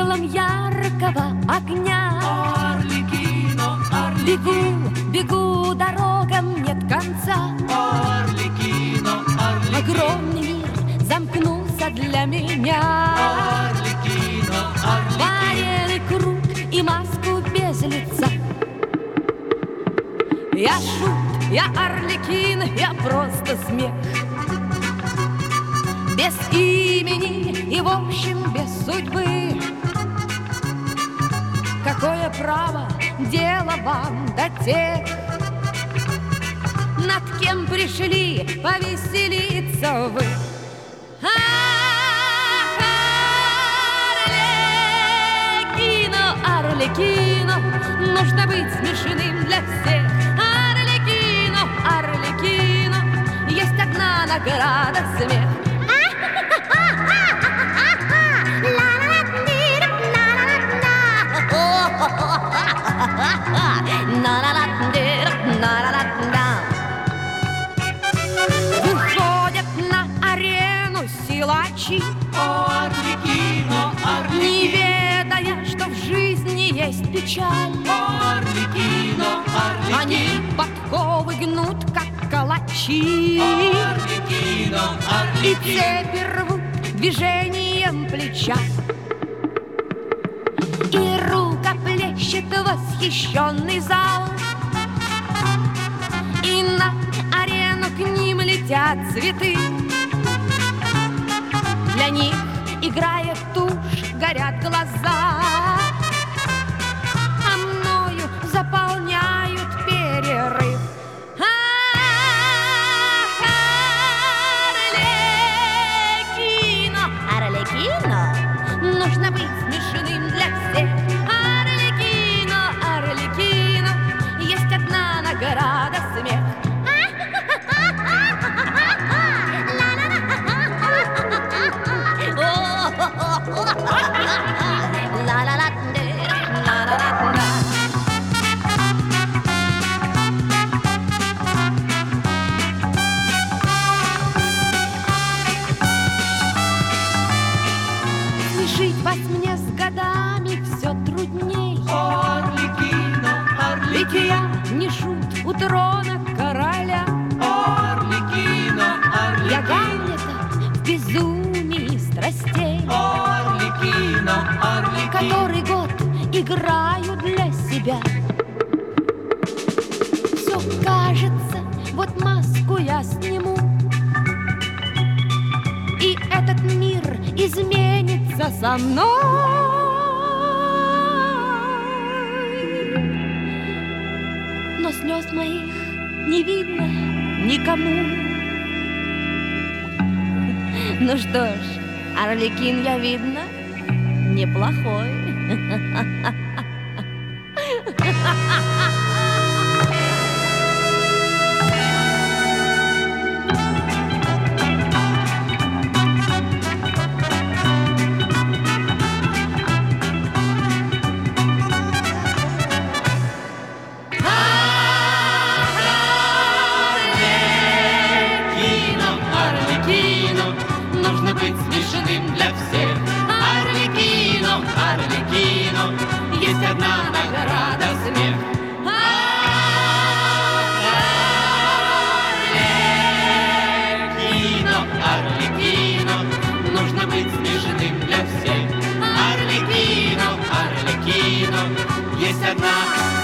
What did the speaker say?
смыслом яркого огня. Арлекино, Бегу, Арлекино, бегу, дорогам нет конца. Арлекино, Арлекино, Огромный мир замкнулся для меня. Арлекино, Арлекино. Вареный круг и маску без лица. Я шут, я Арлекин, я просто смех. Без имени и, в общем, без судьбы. Какое право, дело вам до тех, над кем пришли повеселиться вы. Ах, Арлекино, Арлекино, нужно быть смешным для всех. Арлекино, Арлекино, есть одна награда — смех. Выходят на арену силачи, Арлекино, не Арлекино, ведая, что в жизни есть печаль. Арлекино, Они Арлекино, подковы гнут, как калачи, Арлекино, и Арлекино. цепи рвут движением плеча. И рукоплещет восхищенный зал, и на арену к ним летят цветы. Для них играет тушь, горят глаза, а мною заполняют перерыв. Ах, Арлекино, Арлекино, нужно быть смешным для всех. Арлекино, Арлекино, есть одна награда — смех. Смешить вас мне с годами все трудней, Арлекино, ведь Арлекино, я не шут у трона короля. Арлекино, Я Арлекино, Гамлета в безумии страстей, Арлекино, Арлекино. который год играю для себя. Все кажется, вот маску я сниму, и этот мир изменится со мной. Но слез моих не видно никому. Ну что ж, Арлекин я, видно, неплохой. Арлекино, Арлекино, нужно быть смешным для всех. Арлекино, Арлекино, есть одна награда — смех. Арлекино, Арлекино, нужно быть смешным для всех. Арлекино, Арлекино, есть одна